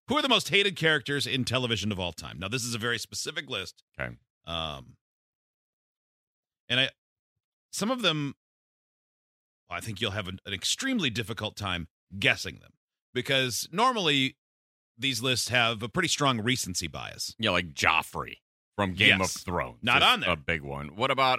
Who are the most hated characters in television of all time? Now, this is a very specific list. Okay. And some of them, I think you'll have an extremely difficult time guessing them because normally these lists have a pretty strong recency bias. Yeah, like Joffrey from Game of Thrones. Not on there. A big one. What about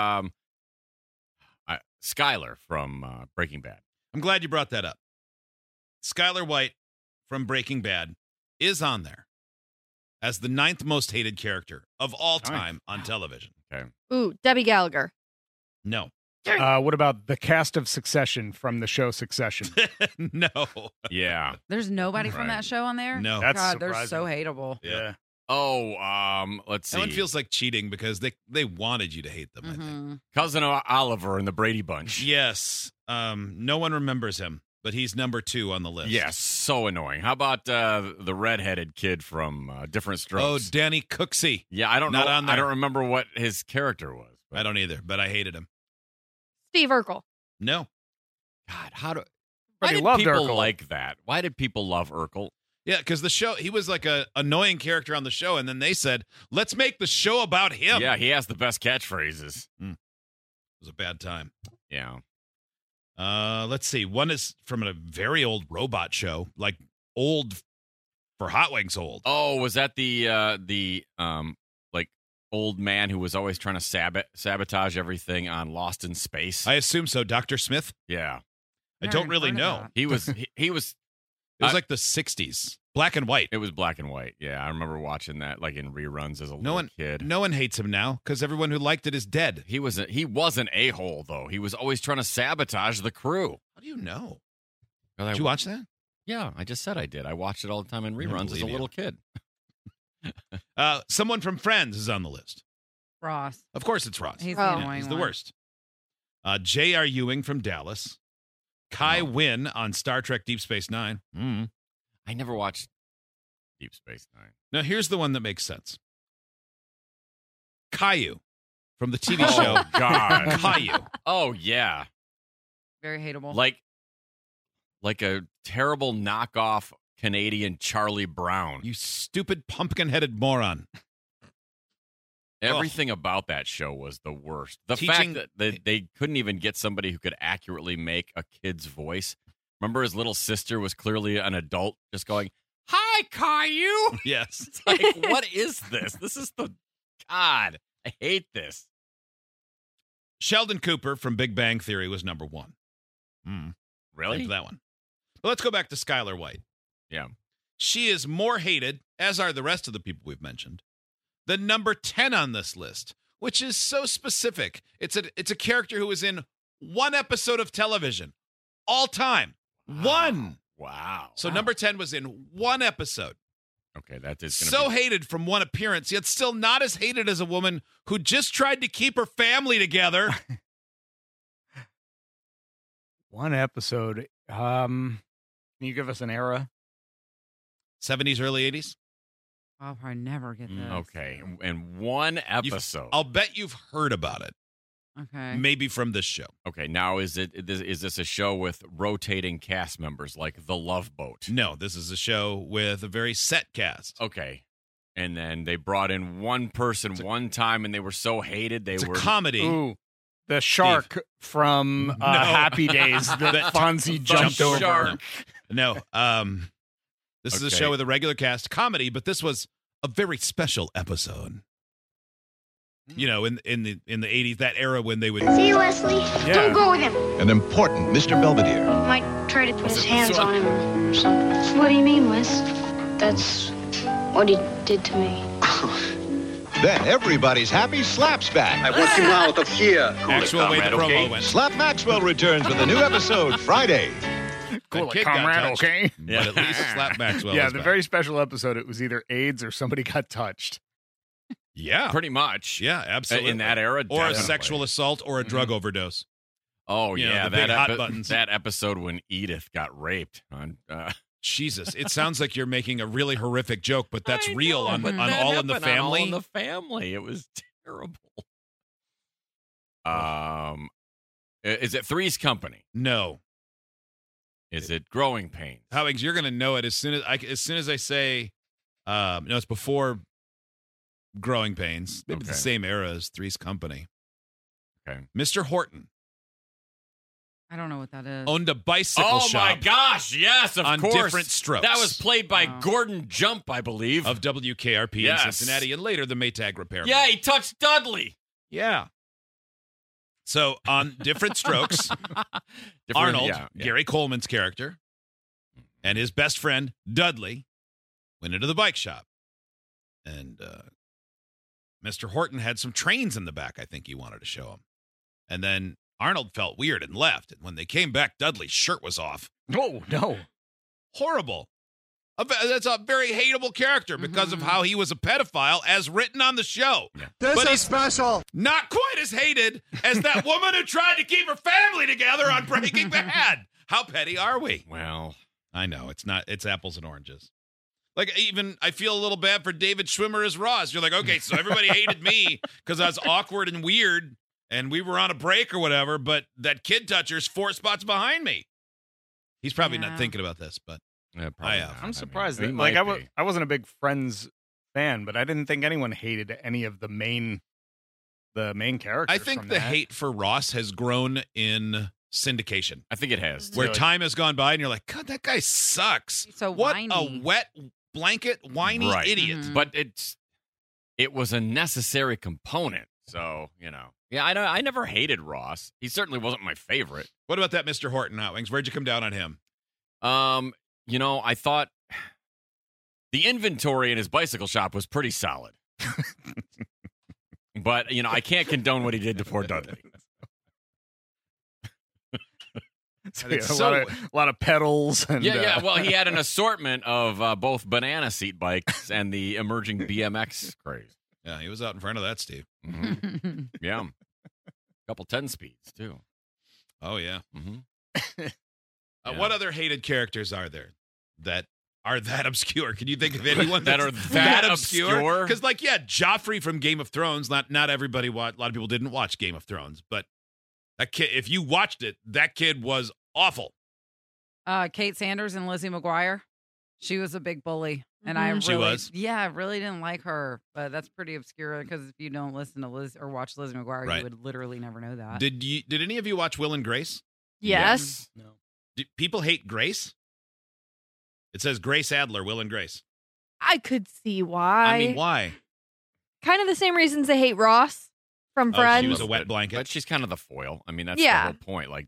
Skyler from Breaking Bad? I'm glad you brought that up. Skyler White from Breaking Bad is on there as the 9th most hated character of all time on television. Okay. Ooh, Debbie Gallagher. No. What about the cast of Succession from the show Succession? No. Yeah. There's nobody from Right. that show on there? No. That's God, they're surprising. so hateable. Yeah. Oh, let's see. That one feels like cheating because they wanted you to hate them, I think. Mhm. Cousin Oliver in the Brady Bunch. Yes. No one remembers him, but he's number 2 on the list. Yes, so annoying. How about the redheaded kid from Different Oh, Strokes? Danny Cooksey. Yeah, I don't not know. on I there. don't remember what his character was. I don't either, but I hated him. Steve Urkel. No. God, why Everybody did loved people Urkel. like that? Why did people love Urkel? Yeah, because the show, he was like a annoying character on the show, and then they said, let's make the show about him. Yeah, he has the best catchphrases. It was a bad time. Yeah. Let's see. One is from a very old robot show, like old for Hot Wings old. Oh, was that the like old man who was always trying to sabotage everything on Lost in Space? I assume so. Dr. Smith? Yeah. I Never don't even really heard of know. that. He was he was It was like the 60s. Black and white. it was black and white. Yeah, I remember watching that like in reruns as a No little kid. one hates him now because everyone who liked it is dead. He was an a-hole though. He was always trying to sabotage the crew. How do you know? 'Cause Did you watch that? Yeah, I just said I did. I watched it all the time in I don't reruns as a believe you. little kid. Someone from Friends is on the list. Ross. Of course it's Ross. He's Oh. the Yeah, annoying he's the one. worst. J.R. Ewing from Dallas. Kai Wynn on Star Trek Deep Space Nine. I never watched Deep Space Nine. Now, here's the one that makes sense. Caillou from the TV Oh, show God. Caillou. Oh yeah. Very hateable. Like a terrible knockoff Canadian Charlie Brown. You stupid pumpkin-headed moron. Everything about that show was the worst. The Teaching- fact that they couldn't even get somebody who could accurately make a kid's voice. Remember his little sister was clearly an adult just going, "Hi, Caillou." Yes. It's like, what is this? This is God. I hate this. Sheldon Cooper from Big Bang Theory was number 1. Really? Think of that one. But let's go back to Skylar White. Yeah. She is more hated, as are the rest of the people we've mentioned, than number 10 on this list, which is so specific. It's a character who was in one episode of television all time. One. Wow. So number 10 was in one episode. Okay, that is gonna So be hated from one appearance, yet still not as hated as a woman who just tried to keep her family together. One episode. Can you give us an era? 70s, early 80s. I'll probably never get this. okay. And one episode. I'll bet you've heard about it. Okay. Maybe from this show. Okay, now is this a show with rotating cast members like The Love Boat? No, this is a show with a very set cast. Okay. And then they brought in one person one time and they were so hated they It's were a comedy. Ooh, the shark from No. Happy Days that Fonzie jumped over. shark. No, this is a Okay. show with a regular cast comedy, but this was a very special episode. You know, in the 80s, that era when they would. See, Leslie? Yeah. Don't go with him. An important Mr. Belvedere. Might try to put his it hands this on him or something. What do you mean, Wes? That's what he did to me. Then everybody's happy slaps back. I want him out of here. Actual way the promo went. Slap Maxwell returns with a new episode Friday. Cool, That kid got comrade, touched. okay? But at least Slap Maxwell. Yeah, was the back. very special episode, it was either AIDS or somebody got touched. Yeah. Pretty much. Yeah, absolutely. In that era, Or a definitely. sexual assault or a drug overdose. Oh, You know, yeah. the big hot epi- buttons. that episode when Edith got raped on. Jesus, it sounds like you're making a really horrific joke, but that's I real know, on but that All in the happened on All Family. in the Family. It was terrible. Is it Three's Company? No. Is it Growing Pains? Howings, you're going to know it as soon as I say, no, it's before Growing Pains. Maybe Okay. the same era as Three's Company. Okay. Mr. Horton I don't know what that is. owned a bicycle Oh shop my gosh! Yes, of on course. Different Strokes. That was played by Wow. Gordon Jump, I believe. of WKRP in Yes. Cincinnati, and later the Maytag Repairman. Yeah, he touched Dudley. Yeah. So on Different Strokes, Different- Arnold, yeah. Gary Coleman's character, and his best friend, Dudley, went into the bike shop. And Mr. Horton had some trains in the back, I think he wanted to show him. And then Arnold felt weird and left. And when they came back, Dudley's shirt was off. Oh, no. Horrible. That's a very hateable character because of how he was a pedophile as written on the show. Yeah. But he's special. Not quite as hated as that woman who tried to keep her family together on Breaking Bad. How petty are we? Well, I know it's apples and oranges. Like, even I feel a little bad for David Schwimmer as Ross. You're like, okay, so everybody hated me because I was awkward and weird and we were on a break or whatever, but that kid toucher's 4 spots behind me. He's probably not Yeah. thinking about this, but probably I, not. I'm surprised. He that, might be. I wasn't a big Friends fan, but I didn't think anyone hated any of the main characters. I think from the that. hate for Ross has grown in syndication, I think it has. where Really? time has gone by and you're like, God, that guy sucks. He's so What whiny. a wet blanket whiny Right. idiot. Mhm. But it was a necessary component. So, yeah, I never hated Ross. He certainly wasn't my favorite. What about that Mr. Horton, Outwings? Where'd you come down on him? I thought the inventory in his bicycle shop was pretty solid. But, I can't condone what he did to poor Dudley. So, It's yeah, so- a lot of pedals and Yeah. Well, he had an assortment of both banana seat bikes and the emerging BMX craze. Yeah, he was out in front of that, Steve. Mhm. Yeah. Couple 10 speeds, too. Oh, yeah. Mm-hmm. Yeah. What other hated characters are there that are that obscure? Can you think of anyone That that's are that obscure? Because, Joffrey from Game of Thrones. Not everybody. A lot of people didn't watch Game of Thrones, but that kid, if you watched it, that kid was awful. Kate Sanders and Lizzie McGuire. She was a big bully. And I Mhm. really, She was? Yeah, I really didn't like her. But that's pretty obscure because if you don't listen to Liz or watch Lizzie McGuire, Right. you would literally never know that. Did any of you watch Will and Grace? Yes. No. Do people hate Grace? It says Grace Adler, Will and Grace. I could see why. I mean, why? Kind of the same reasons they hate Ross from Oh, Friends. she was a wet blanket. But she's kind of the foil. I mean, that's Yeah. the whole point. Like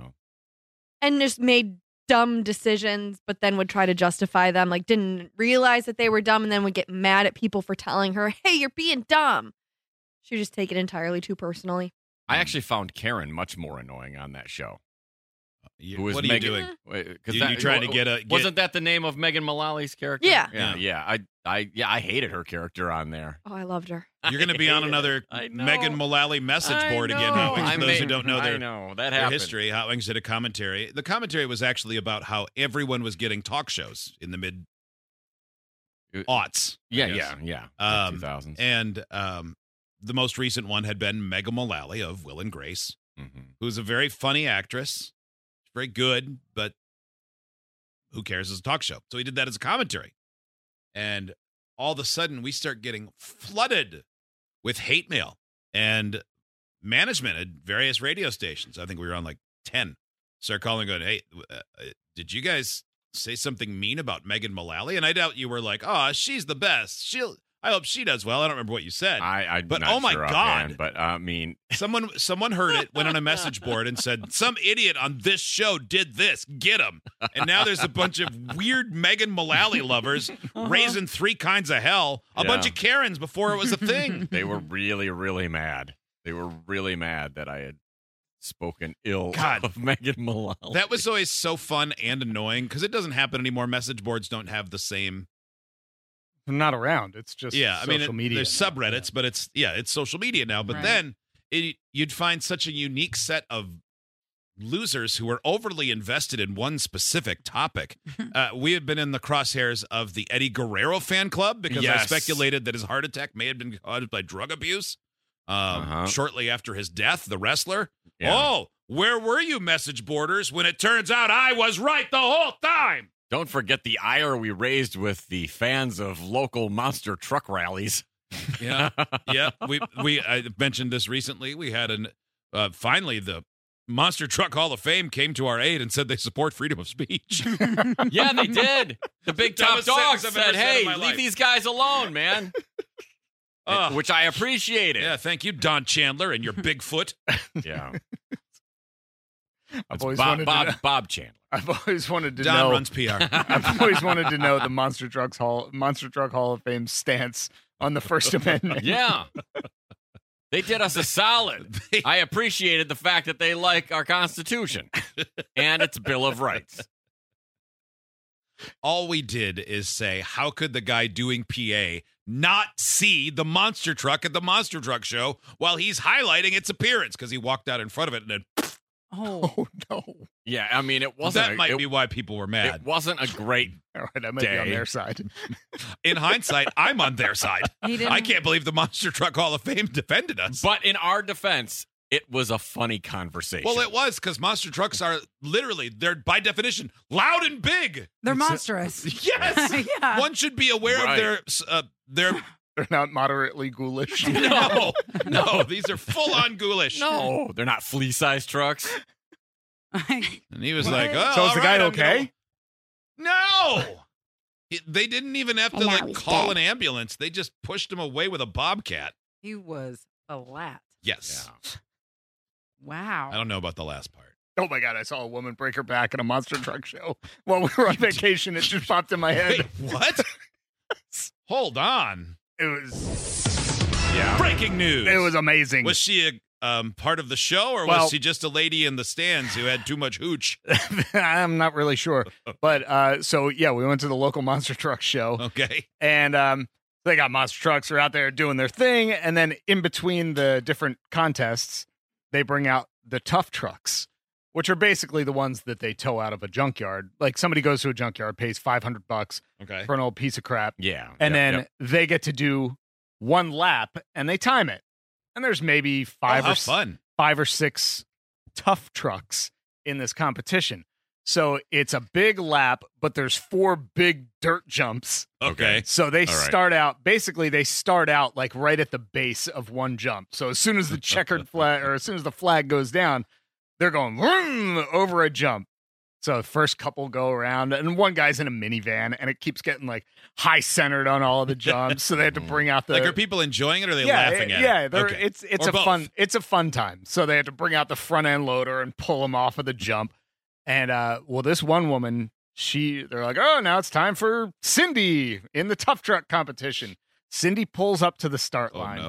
And just made dumb decisions, but then would try to justify them. Like, didn't realize that they were dumb and then would get mad at people for telling her, hey, you're being dumb. She would just take it entirely too personally. I actually found Karen much more annoying on that show. Who was What are you Megan- doing? Because You trying to get wasn't that the name of Megan Mullally's character? Yeah. Yeah. I hated her character on there. Oh, I loved her. You're going to be on another I know. Megan Mullally message board again, I Hot Wings. know. For those who don't know I their know that their happened. history, Hot Wings did a commentary. The commentary was actually about how everyone was getting talk shows in the mid-aughts. Yeah, I guess. yeah. 2000s. And the most recent one had been Megan Mullally of Will and Grace, Mhm. who's a very funny actress. Very good, but who cares as a talk show? So he did that as a commentary. And all of a sudden, we start getting flooded with hate mail and management at various radio stations. I think we were on like 10. Start calling going, hey, did you guys say something mean about Megan Mullally? And I doubt you were like, oh, she's the best. I hope she does well. I don't remember what you said. But oh my God. But I mean, Someone heard it, went on a message board and said, some idiot on this show did this. Get him. And now there's a bunch of weird Megan Mullally lovers raising 3 kinds of hell. A Yeah. bunch of Karens before it was a thing. they were really, really mad. They were really mad that I had spoken ill God. of Megan Mullally. That was always so fun and annoying because it doesn't happen anymore. Message boards don't have the same. I'm not around. It's just social media. There's now. subreddits, but it's social media now. But Right. then you'd find such a unique set of losers who are overly invested in one specific topic. We had been in the crosshairs of the Eddie Guerrero fan club because I Yes. speculated that his heart attack may have been caused by drug abuse. Uh-huh. Shortly after his death, the wrestler. Yeah. Oh, Where were you, message boarders, when it turns out I was right the whole time? Don't forget the ire we raised with the fans of local monster truck rallies. Yeah, yeah. I mentioned this recently. We had finally the Monster Truck Hall of Fame came to our aid and said they support freedom of speech. Yeah, they did. The big top Dumbest dog sentence I've said, ever said in hey, my leave life." these guys alone, man. Which I appreciated. Yeah, thank you, Don Chandler, and your Bigfoot. Yeah. I've It's always wanted to know. Bob Chandler. I've always wanted to Don know. runs PR. I've always wanted to know the Monster Truck Hall of Fame stance on the First Amendment. Yeah. They did us a solid. I appreciated the fact that they like our Constitution and its Bill of Rights. All we did is say, how could the guy doing PA not see the monster truck at the Monster Truck Show while he's highlighting its appearance? Because he walked out in front of it and then Oh, Oh no! Yeah, I mean, it wasn't. that might be why people were mad. It wasn't a great. All right, I might be on Day. their side. In hindsight, I'm on their side. he didn't. I can't believe the Monster Truck Hall of Fame defended us. But in our defense, it was a funny conversation. Well, it was because monster trucks are literally, they're by definition loud and big. They're monstrous. Yes. Yeah. One should be aware Right. of their They're not moderately ghoulish. no, these are full on ghoulish. No, they're not flea-sized trucks. And he was What? like, oh, So is all the right, guy I'm okay? No. They didn't even have to And now like he's call dead. an ambulance. They just pushed him away with a bobcat. He was flat. Yes. Wow. I don't know about the last part. Oh my god! I saw a woman break her back at a monster truck show while we were on vacation. It just popped in my head. Wait, what? Hold on. It was. Yeah. Breaking news. It was amazing. Was she a part of the show, or Well- was she just a lady in the stands who had too much hooch? I'm not really sure, but so yeah, we went to the local monster truck show, Okay. and they got monster trucks are out there doing their thing, and then in between the different contests, they bring out the tough trucks, which are basically the ones that they tow out of a junkyard. Like somebody goes to a junkyard, pays $500 Okay. for an old piece of crap, Yeah. and Yep, then yep. they get to do one lap, and they time it. And there's maybe How fun. 5 or 6 tough trucks in this competition. So it's a big lap, but there's 4 big dirt jumps. Okay. So they All right. start out, basically they start out like right at the base of one jump. So as soon as the checkered flag, or as soon as the flag goes down, they're going vroom, over a jump. So the first couple go around, and one guy's in a minivan, and it keeps getting like high centered on all of the jumps. So they have to bring out the Like, are people enjoying it, or are they laughing at yeah, it? they're- Okay. it's Or a both. it's a fun time. So they had to bring out the front end loader and pull them off of the jump. And well, this one woman, they're like, oh, now it's time for Cindy in the tough truck competition. Cindy pulls up to the start Oh, line, no.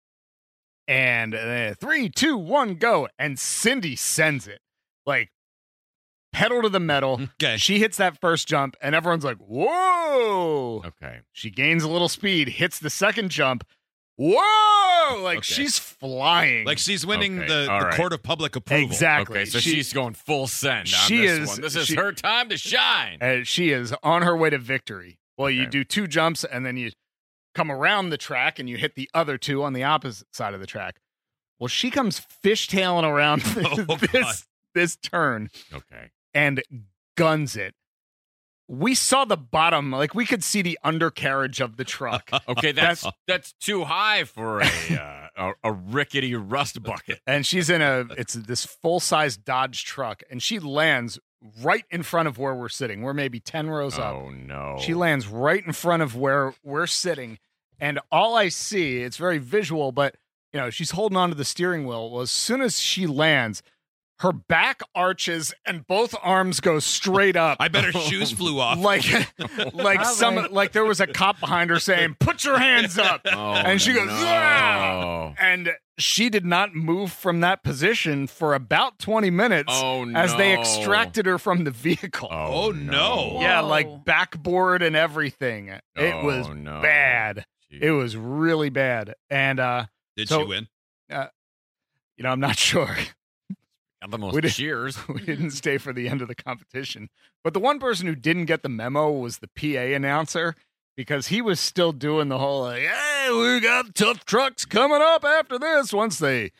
and 3, 2, 1, go, and Cindy sends it like pedal to the metal. Okay. She hits that first jump, and everyone's like, whoa. Okay. She gains a little speed, hits the second jump. Whoa! Like Okay. she's flying. Like she's winning Okay, the all right. court of public approval. exactly. Okay, so she's going full send on she this is- one. This is she- her time to shine. she is on her way to victory. Well, you Okay. do 2 jumps and then you come around the track and you hit the other 2 on the opposite side of the track. Well, she comes fishtailing around Oh, God. this turn Okay. and guns it. We saw the bottom, like we could see the undercarriage of the truck. Okay, that's too high for a rickety rust bucket. And she's in it's this full-size Dodge truck, and she lands right in front of where we're sitting. We're maybe 10 rows up. Oh no. She lands right in front of where we're sitting, and all I see, it's very visual, but you know, she's holding onto the steering wheel. Well, as soon as she lands, her back arches and both arms go straight up. I bet her shoes flew off. like Probably. like there was a cop behind her saying, "Put your hands up." Oh, And she goes, no. "Ah!" And she did not move from that position for about 20 minutes Oh no. as they extracted her from the vehicle. Oh, no. Yeah, Whoa. like backboard and everything. It was Oh, no. bad. Jeez. It was really bad. And Did so- she win? I'm not sure. Got the most We did- cheers. We didn't stay for the end of the competition. But the one person who didn't get the memo was the PA announcer, because he was still doing the whole like, hey, we got tough trucks coming up after this once they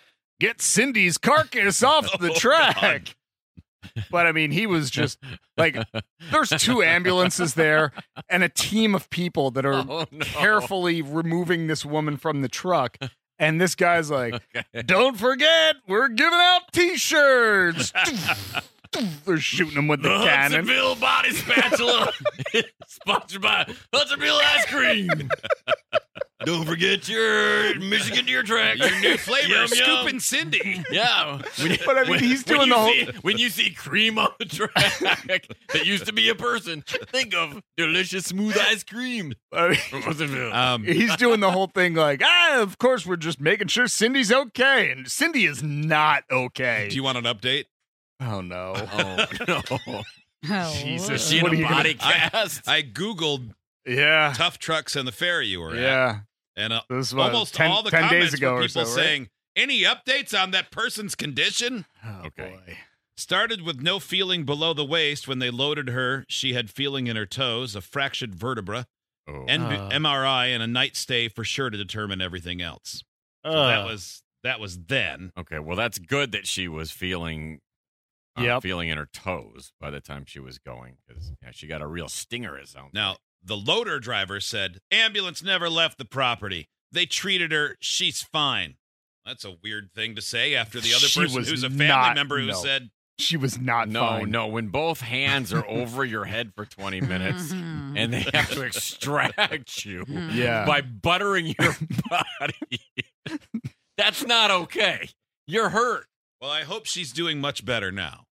get Cindy's carcass off the track. But I mean, he was just like, there's 2 ambulances there and a team of people that are Oh, no. carefully removing this woman from the truck. And this guy's like, Okay. don't forget, we're giving out T-shirts. They're shooting him with the cannon. Hudsonville body spatula. Sponsored by Hudsonville ice cream. Don't forget your Michigan Deer Track. Your new flavor, Yum, Scoop yum. and Cindy. Yeah. But I mean, he's doing the whole. When you see cream on the track that used to be a person, think of delicious smooth ice cream I mean, from Hudsonville. he's doing the whole thing like, of course, we're just making sure Cindy's okay. And Cindy is not okay. Do you want an update? Oh, no. Oh, no. Oh, Jesus. Is she in What are a you gonna- body cast? I Googled Yeah. tough trucks on the ferry you were at. Yeah. And This was almost 10 all the 10 comments days ago were or people so, right? saying, any updates on that person's condition? Oh, Okay. boy. Started with no feeling below the waist. When they loaded her, she had feeling in her toes, a fractured vertebra, Oh. MRI, and a night stay for sure to determine everything else. So that was then. Okay, well, that's good that she was feeling feeling in her toes by the time she was going, because she got a real stinger, it sounds Now, the loader driver said, ambulance never left the property. They treated her. She's fine. That's a weird thing to say after the other She person was who's a family not- member who no. said, She was not fine. No, when both hands are over your head for 20 minutes Mhm. and they have to extract you Yeah. by buttering your body, that's not okay. You're hurt. well, I hope she's doing much better now.